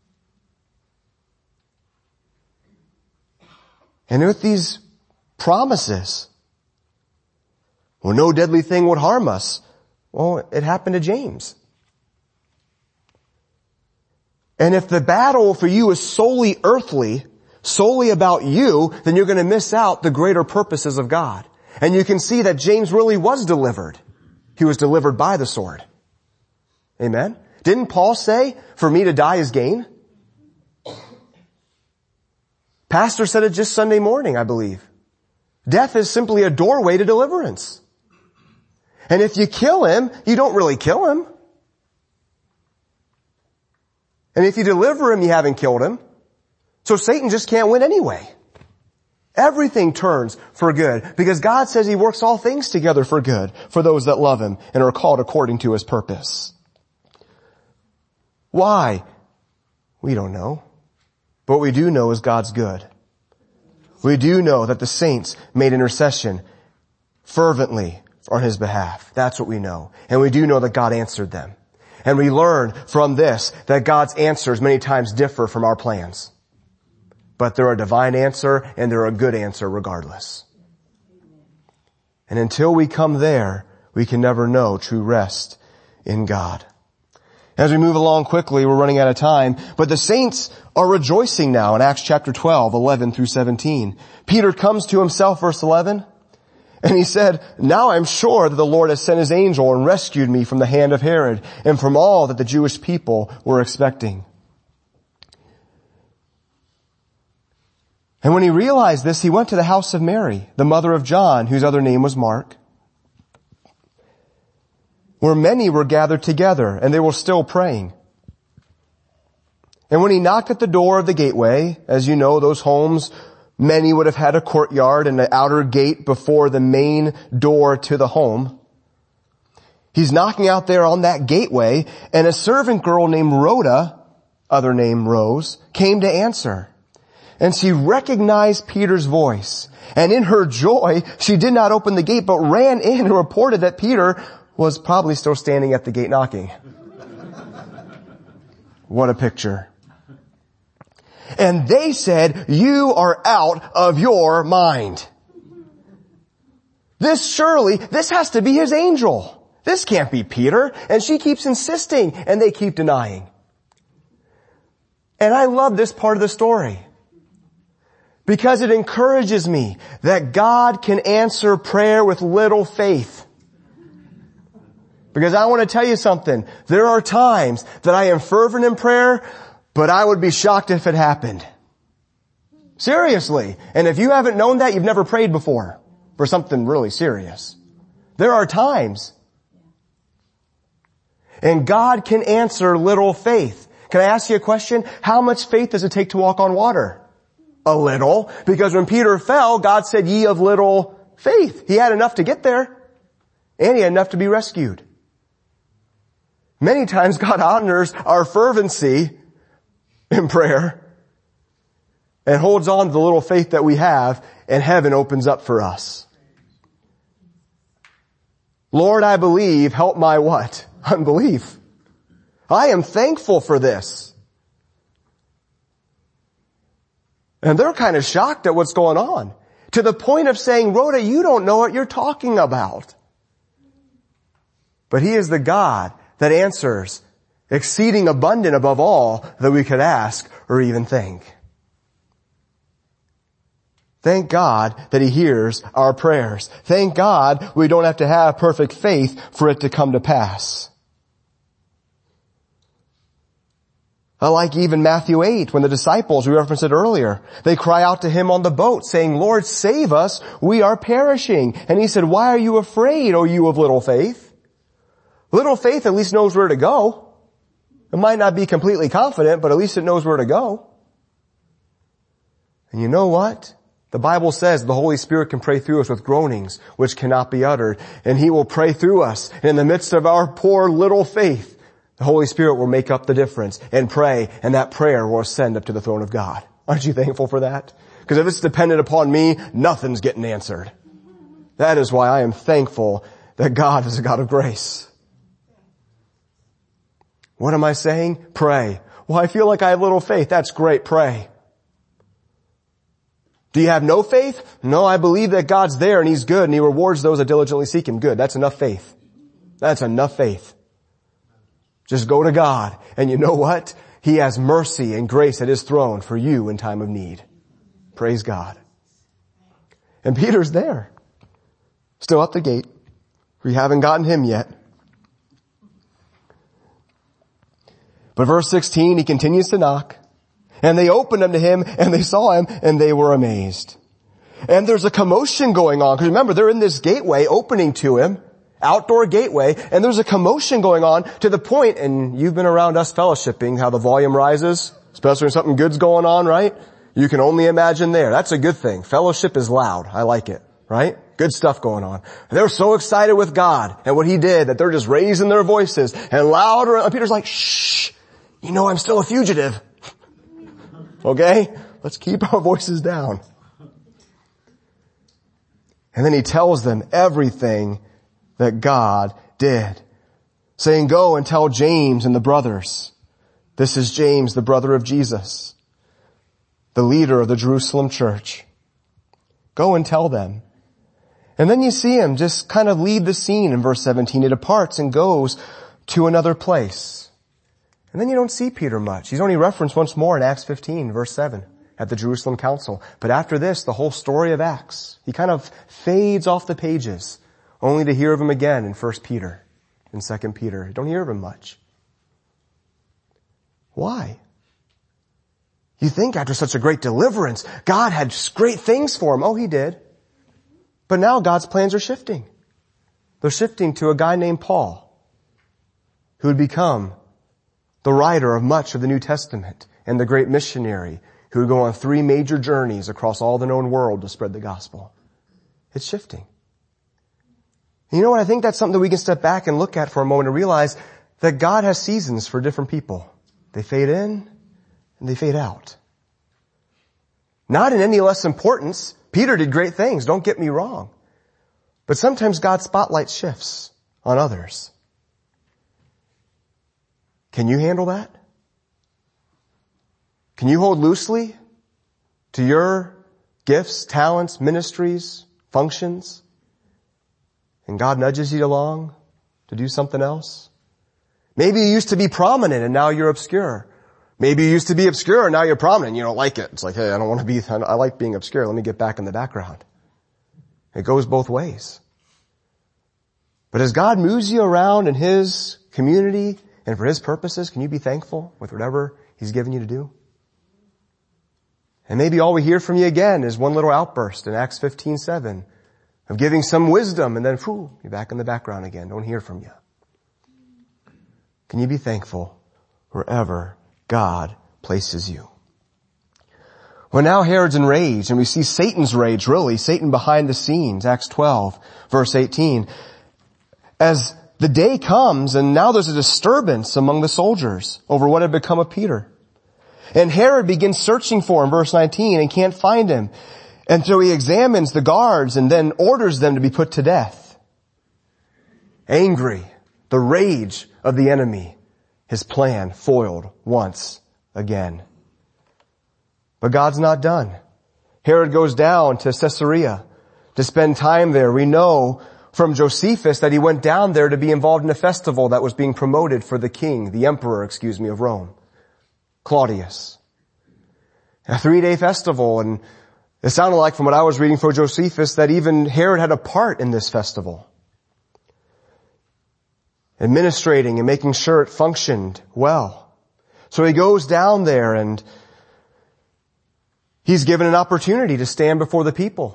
And with these promises, well, no deadly thing would harm us. Well, it happened to James. And if the battle for you is solely earthly, solely about you, then you're going to miss out the greater purposes of God. And you can see that James really was delivered. He was delivered by the sword. Amen? Didn't Paul say, for me to die is gain? Pastor said it just Sunday morning, I believe. Death is simply a doorway to deliverance. And if you kill him, you don't really kill him. And if you deliver him, you haven't killed him. So Satan just can't win anyway. Everything turns for good because God says He works all things together for good for those that love Him and are called according to His purpose. Why? We don't know. But what we do know is God's good. We do know that the saints made intercession fervently on His behalf. That's what we know. And we do know that God answered them. And we learn from this that God's answers many times differ from our plans. But they're a divine answer and they're a good answer regardless. And until we come there, we can never know true rest in God. As we move along quickly, we're running out of time, but the saints are rejoicing now in Acts chapter twelve, eleven through seventeen. Peter comes to himself, verse eleven, And he said, now I'm sure that the Lord has sent his angel and rescued me from the hand of Herod and from all that the Jewish people were expecting. And when he realized this, he went to the house of Mary, the mother of John, whose other name was Mark, where many were gathered together, and they were still praying. And when he knocked at the door of the gateway, as you know, those homes, many would have had a courtyard and an outer gate before the main door to the home. He's knocking out there on that gateway, and a servant girl named Rhoda, other name Rose, came to answer. And she recognized Peter's voice. And in her joy, she did not open the gate, but ran in and reported that Peter was probably still standing at the gate knocking. What a picture. And they said, you are out of your mind. This surely, this has to be his angel. This can't be Peter. And she keeps insisting, and they keep denying. And I love this part of the story, because it encourages me that God can answer prayer with little faith. Because I want to tell you something. There are times that I am fervent in prayer, but I would be shocked if it happened. Seriously. And if you haven't known that, you've never prayed before for something really serious. There are times. And God can answer little faith. Can I ask you a question? How much faith does it take to walk on water? A little. Because when Peter fell, God said, ye of little faith. He had enough to get there. And he had enough to be rescued. Many times God honors our fervency in prayer and holds on to the little faith that we have, and heaven opens up for us. Lord, I believe, help my what? Unbelief. I am thankful for this. And they're kind of shocked at what's going on, to the point of saying, Rhoda, you don't know what you're talking about. But he is the God that answers, exceeding abundant above all that we could ask or even think. Thank God that he hears our prayers. Thank God we don't have to have perfect faith for it to come to pass. I like even Matthew eight, when the disciples, we referenced it earlier, they cry out to him on the boat saying, Lord, save us, we are perishing. And he said, why are you afraid, O you of little faith? Little faith at least knows where to go. It might not be completely confident, but at least it knows where to go. And you know what? The Bible says the Holy Spirit can pray through us with groanings which cannot be uttered. And he will pray through us. And in the midst of our poor little faith, the Holy Spirit will make up the difference and pray, and that prayer will ascend up to the throne of God. Aren't you thankful for that? Because if it's dependent upon me, nothing's getting answered. That is why I am thankful that God is a God of grace. What am I saying? Pray. Well, I feel like I have little faith. That's great. Pray. Do you have no faith? No, I believe that God's there and he's good and he rewards those that diligently seek him. Good. That's enough faith. That's enough faith. Just go to God. And you know what? He has mercy and grace at his throne for you in time of need. Praise God. And Peter's there. Still at the gate. We haven't gotten him yet. But verse sixteen, he continues to knock. And they opened unto him, and they saw him, and they were amazed. And there's a commotion going on. Because remember, they're in this gateway opening to him. Outdoor gateway. And there's a commotion going on to the point, and you've been around us fellowshipping, how the volume rises. Especially when something good's going on, right? You can only imagine there. That's a good thing. Fellowship is loud. I like it, right? Good stuff going on. They're so excited with God and what he did that they're just raising their voices and louder. And Peter's like, shh. You know, I'm still a fugitive. Okay? Let's keep our voices down. And then he tells them everything that God did, saying, go and tell James and the brothers. This is James, the brother of Jesus, the leader of the Jerusalem church. Go and tell them. And then you see him just kind of leave the scene in verse seventeen. He departs and goes to another place. And then you don't see Peter much. He's only referenced once more in Acts fifteen, verse seven. at the Jerusalem Council. But after this, the whole story of Acts, he kind of fades off the pages, only to hear of him again in First Peter and Second Peter. You don't hear of him much. Why? You think after such a great deliverance, God had great things for him. Oh, he did. But now God's plans are shifting. They're shifting to a guy named Paul, who would become the writer of much of the New Testament and the great missionary who would go on three major journeys across all the known world to spread the gospel. It's shifting. And you know what? I think that's something that we can step back and look at for a moment and realize that God has seasons for different people. They fade in and they fade out. Not in any less importance. Peter did great things, don't get me wrong. But sometimes God's spotlight shifts on others. Can you handle that? Can you hold loosely to your gifts, talents, ministries, functions, and God nudges you along to do something else? Maybe you used to be prominent and now you're obscure. Maybe you used to be obscure and now you're prominent and you don't like it. It's like, hey, I don't want to be, I like being obscure. Let me get back in the background. It goes both ways. But as God moves you around in His community and for His purposes, can you be thankful with whatever He's given you to do? And maybe all we hear from you again is one little outburst in Acts fifteen seven of giving some wisdom and then, whew, you're back in the background again. Don't hear from you. Can you be thankful wherever God places you? Well, now Herod's enraged, and we see Satan's rage, really, Satan behind the scenes, Acts twelve, verse eighteen. As the day comes, and now there's a disturbance among the soldiers over what had become of Peter. And Herod begins searching for him, verse nineteen, and can't find him. And so he examines the guards and then orders them to be put to death. Angry, the rage of the enemy, his plan foiled once again. But God's not done. Herod goes down to Caesarea to spend time there. We know from Josephus that he went down there to be involved in a festival that was being promoted for the king, the emperor, excuse me, of Rome, Claudius. A three-day festival, and it sounded like from what I was reading for Josephus that even Herod had a part in this festival, administrating and making sure it functioned well. So he goes down there and he's given an opportunity to stand before the people.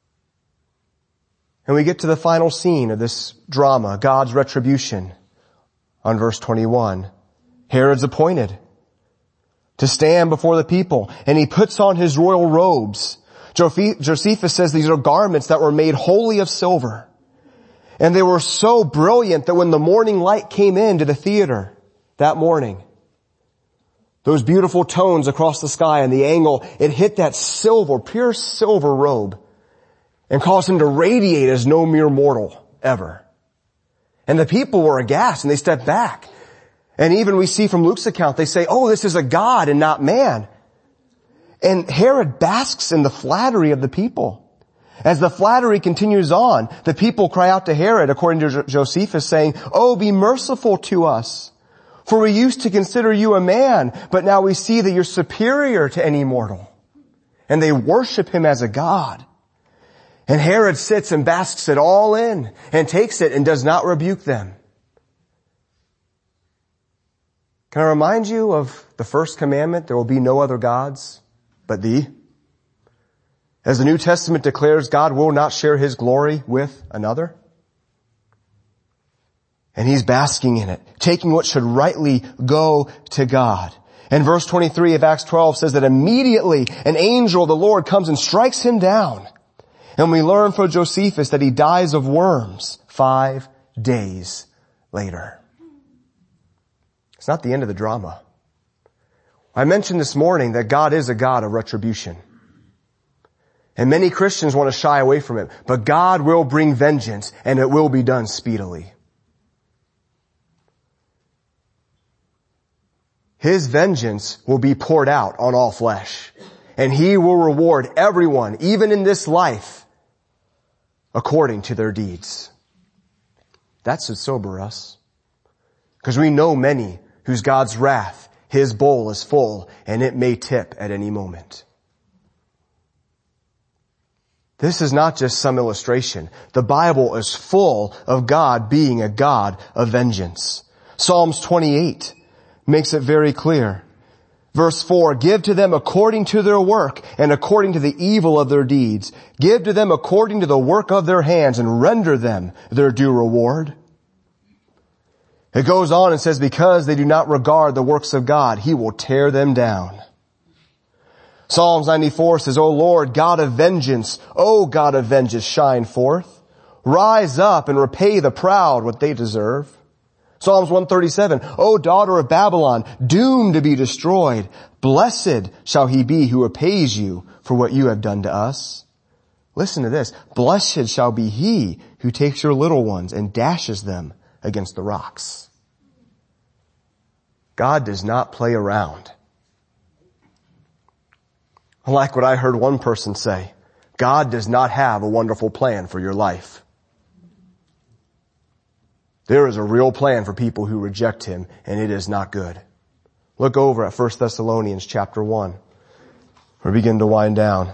And we get to the final scene of this drama, God's retribution, on verse twenty-one. Herod's appointed to stand before the people, and he puts on his royal robes. Josephus says these are garments that were made wholly of silver. And they were so brilliant that when the morning light came into the theater that morning, those beautiful tones across the sky and the angle, it hit that silver, pure silver robe and caused him to radiate as no mere mortal ever. And the people were aghast and they stepped back. And even we see from Luke's account, they say, oh, this is a god and not man. And Herod basks in the flattery of the people. As the flattery continues on, the people cry out to Herod, according to Josephus, saying, oh, be merciful to us. For we used to consider you a man, but now we see that you're superior to any mortal. And they worship him as a god. And Herod sits and basks it all in and takes it and does not rebuke them. Can I remind you of the first commandment? There will be no other gods but thee. As the New Testament declares, God will not share His glory with another. And he's basking in it, taking what should rightly go to God. And verse twenty-three of Acts twelve says that immediately an angel of the Lord comes and strikes him down. And we learn from Josephus that he dies of worms five days later. It's not the end of the drama. I mentioned this morning that God is a God of retribution. And many Christians want to shy away from it. But God will bring vengeance, and it will be done speedily. His vengeance will be poured out on all flesh. And He will reward everyone, even in this life, according to their deeds. That should sober us. Because we know many whose God's wrath, His bowl is full, and it may tip at any moment. This is not just some illustration. The Bible is full of God being a God of vengeance. Psalms twenty-eight makes it very clear. Verse four, give to them according to their work and according to the evil of their deeds. Give to them according to the work of their hands and render them their due reward. It goes on and says, because they do not regard the works of God, He will tear them down. Psalms ninety-four says, O Lord, God of vengeance, O God of vengeance, shine forth. Rise up and repay the proud what they deserve. Psalms one thirty-seven, O daughter of Babylon, doomed to be destroyed, blessed shall he be who repays you for what you have done to us. Listen to this. Blessed shall be he who takes your little ones and dashes them against the rocks. God does not play around. I like what I heard one person say. God does not have a wonderful plan for your life. There is a real plan for people who reject Him, and it is not good. Look over at First Thessalonians chapter one. We begin to wind down.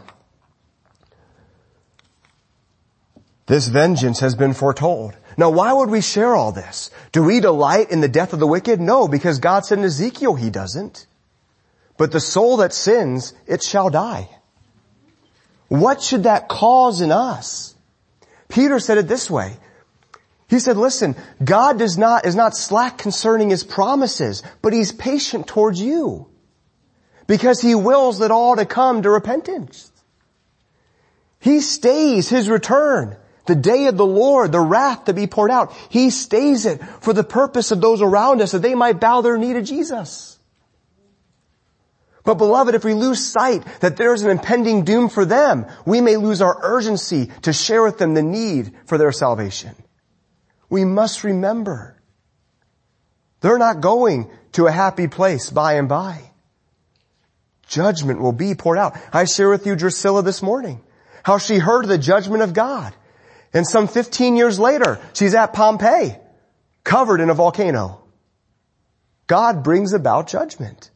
This vengeance has been foretold. Now, why would we share all this? Do we delight in the death of the wicked? No, because God said in Ezekiel He doesn't. But the soul that sins, it shall die. What should that cause in us? Peter said it this way. He said, listen, God does not, is not slack concerning His promises, but He's patient towards you. Because He wills that all to come to repentance. He stays His return. The day of the Lord, the wrath to be poured out. He stays it for the purpose of those around us, that they might bow their knee to Jesus. But beloved, if we lose sight that there is an impending doom for them, we may lose our urgency to share with them the need for their salvation. We must remember, they're not going to a happy place by and by. Judgment will be poured out. I share with you Drusilla this morning, how she heard the judgment of God. And some fifteen years later, she's at Pompeii, covered in a volcano. God brings about judgment.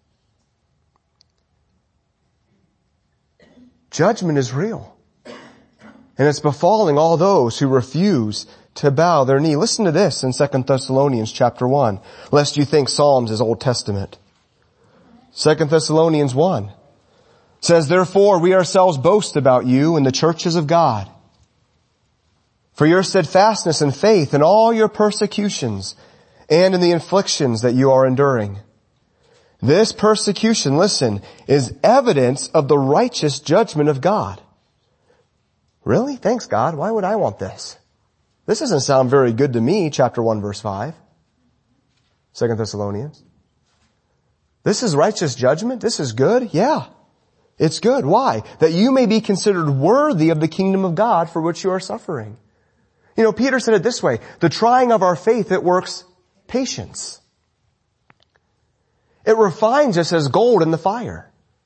Judgment is real. And it's befalling all those who refuse to bow their knee. Listen to this in Second Thessalonians chapter one, lest you think Psalms is Old Testament. Second Thessalonians one says, therefore we ourselves boast about you in the churches of God, for your steadfastness and faith in all your persecutions and in the afflictions that you are enduring. This persecution, listen, is evidence of the righteous judgment of God. Really? Thanks, God. Why would I want this? This doesn't sound very good to me, chapter one, verse five. Second Thessalonians. This is righteous judgment? This is good? Yeah. It's good. Why? That you may be considered worthy of the kingdom of God for which you are suffering. You know, Peter said it this way, the trying of our faith, it works patience. It refines us as gold in the fire.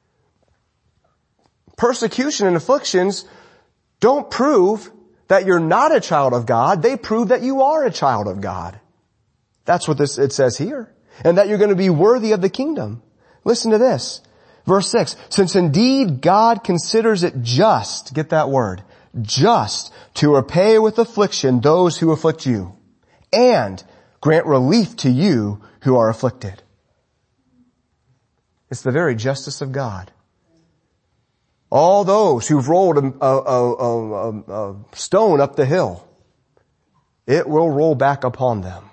Persecution and afflictions don't prove that you're not a child of God. They prove that you are a child of God. That's what this, it says here. And that you're going to be worthy of the kingdom. Listen to this. Verse six. Since indeed God considers it just, get that word, just to repay with affliction those who afflict you, and grant relief to you who are afflicted. It's the very justice of God. All those who've rolled a, a, a, a, a stone up the hill, it will roll back upon them.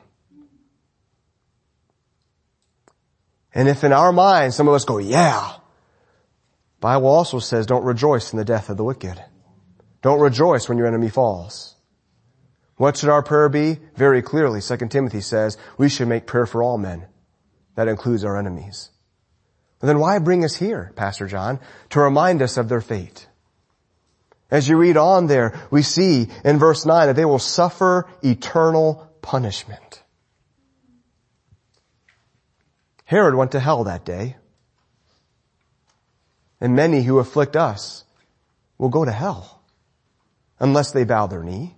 And if in our minds some of us go, yeah, the Bible also says don't rejoice in the death of the wicked. Don't rejoice when your enemy falls. What should our prayer be? Very clearly, Second Timothy says we should make prayer for all men. That includes our enemies. And then why bring us here, Pastor John? To remind us of their fate. As you read on there, we see in verse nine that they will suffer eternal punishment. Herod went to hell that day. And many who afflict us will go to hell unless they bow their knee.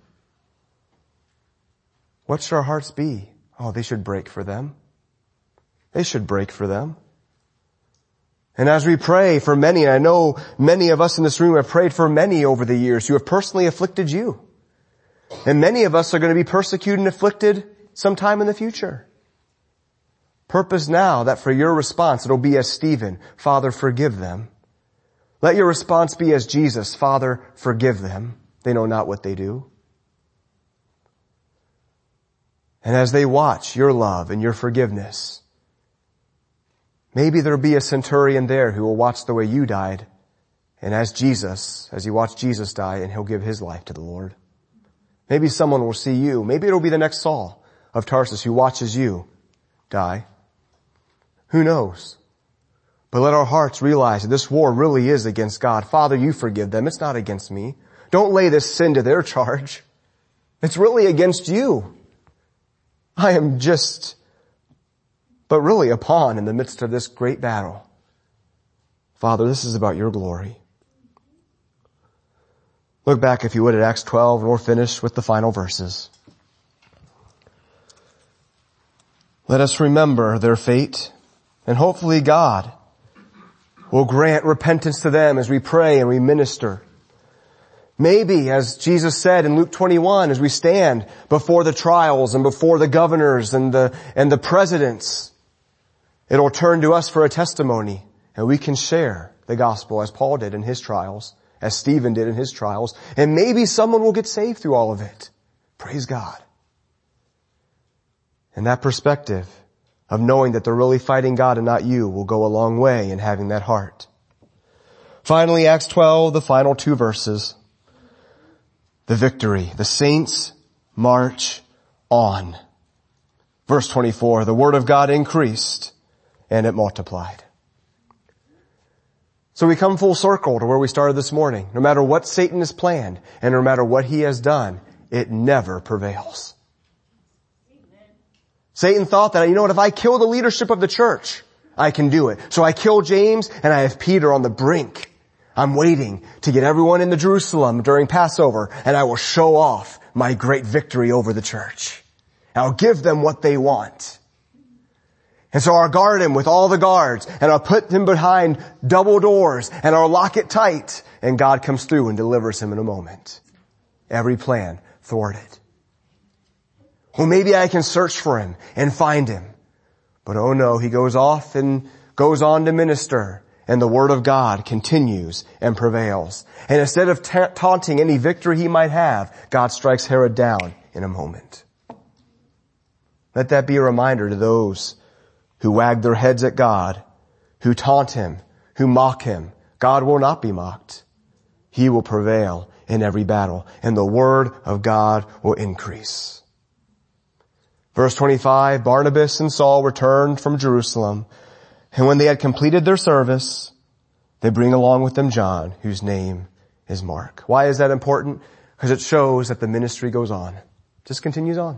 What should our hearts be? Oh, they should break for them. They should break for them. And as we pray for many, and I know many of us in this room have prayed for many over the years who have personally afflicted you. And many of us are going to be persecuted and afflicted sometime in the future. Purpose now that for your response it'll be as Stephen, Father, forgive them. Let your response be as Jesus, Father, forgive them. They know not what they do. And as they watch your love and your forgiveness, maybe there'll be a centurion there who will watch the way you died, and as Jesus, as you watch Jesus die, and he'll give his life to the Lord. Maybe someone will see you. Maybe it'll be the next Saul of Tarsus who watches you die. Who knows? But let our hearts realize that this war really is against God. Father, you forgive them. It's not against me. Don't lay this sin to their charge. It's really against you. I am just, but really a pawn in the midst of this great battle. Father, this is about your glory. Look back, if you would, at Acts twelve, and we'll finish with the final verses. Let us remember their fate, and hopefully God will grant repentance to them as we pray and we minister. Maybe, as Jesus said in Luke twenty-one, as we stand before the trials and before the governors and the, and the presidents, it'll turn to us for a testimony, and we can share the gospel as Paul did in his trials, as Stephen did in his trials, and maybe someone will get saved through all of it. Praise God. And that perspective of knowing that they're really fighting God and not you will go a long way in having that heart. Finally, Acts twelve, the final two verses. The victory. The saints march on. Verse twenty-four, the word of God increased and it multiplied. So we come full circle to where we started this morning. No matter what Satan has planned and no matter what he has done, it never prevails. Amen. Satan thought that, you know what, if I kill the leadership of the church, I can do it. So I kill James and I have Peter on the brink. I'm waiting to get everyone into Jerusalem during Passover, and I will show off my great victory over the church. I'll give them what they want. And so I'll guard him with all the guards, and I'll put him behind double doors, and I'll lock it tight, and God comes through and delivers him in a moment. Every plan thwarted. Well, maybe I can search for him and find him. But oh no, he goes off and goes on to minister. And the word of God continues and prevails. And instead of ta- taunting any victory he might have, God strikes Herod down in a moment. Let that be a reminder to those who wag their heads at God, who taunt him, who mock him. God will not be mocked. He will prevail in every battle, and the word of God will increase. Verse twenty-five, Barnabas and Saul returned from Jerusalem. And when they had completed their service, they bring along with them John, whose name is Mark. Why is that important? Because it shows that the ministry goes on. Just continues on.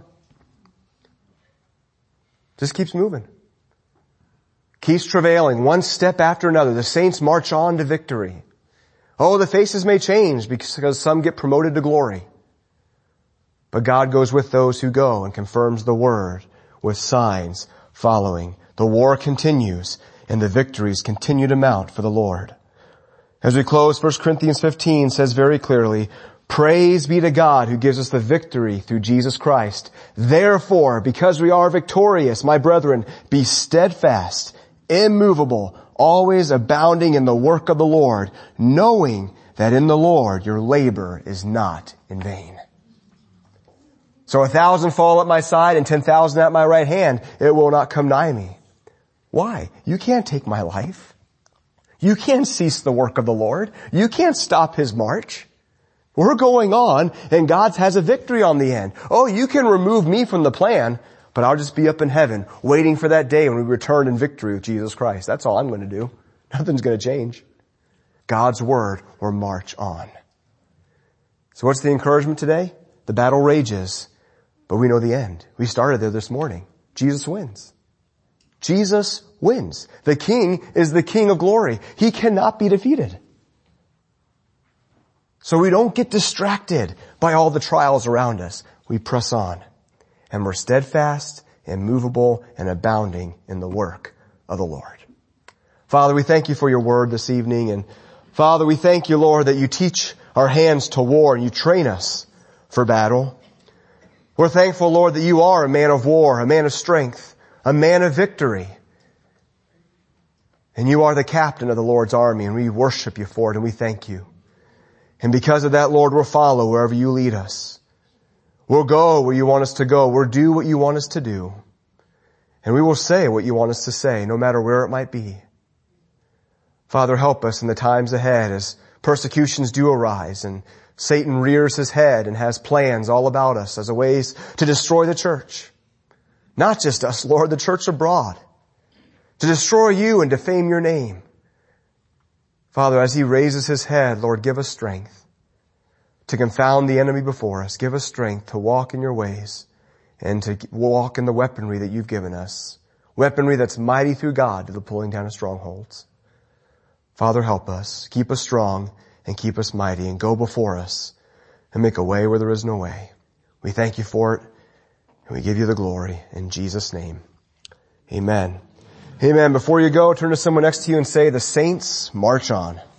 Just keeps moving. Keeps travailing one step after another. The saints march on to victory. Oh, the faces may change because some get promoted to glory. But God goes with those who go and confirms the word with signs following. The war continues, and the victories continue to mount for the Lord. As we close, First Corinthians fifteen says very clearly, praise be to God who gives us the victory through Jesus Christ. Therefore, because we are victorious, my brethren, be steadfast, immovable, always abounding in the work of the Lord, knowing that in the Lord your labor is not in vain. So a thousand fall at my side and ten thousand at my right hand, it will not come nigh me. Why? You can't take my life. You can't cease the work of the Lord. You can't stop his march. We're going on, and God has a victory on the end. Oh, you can remove me from the plan, but I'll just be up in heaven waiting for that day when we return in victory with Jesus Christ. That's all I'm going to do. Nothing's going to change. God's word will march on. So what's the encouragement today? The battle rages, but we know the end. We started there this morning. Jesus wins. Jesus wins. The King is the King of glory. He cannot be defeated. So we don't get distracted by all the trials around us. We press on. And we're steadfast, immovable, and abounding in the work of the Lord. Father, we thank you for your word this evening. And Father, we thank you, Lord, that you teach our hands to war and you train us for battle. We're thankful, Lord, that you are a man of war, a man of strength, a man of victory. And you are the captain of the Lord's army, and we worship you for it, and we thank you. And because of that, Lord, we'll follow wherever you lead us. We'll go where you want us to go. We'll do what you want us to do. And we will say what you want us to say, no matter where it might be. Father, help us in the times ahead as persecutions do arise and Satan rears his head and has plans all about us as a ways to destroy the church. Not just us, Lord, the church abroad. To destroy you and defame your name. Father, as he raises his head, Lord, give us strength to confound the enemy before us. Give us strength to walk in your ways and to walk in the weaponry that you've given us. Weaponry that's mighty through God to the pulling down of strongholds. Father, help us. Keep us strong and keep us mighty and go before us and make a way where there is no way. We thank you for it and we give you the glory in Jesus' name. Amen. Amen. Before you go, turn to someone next to you and say, the saints march on.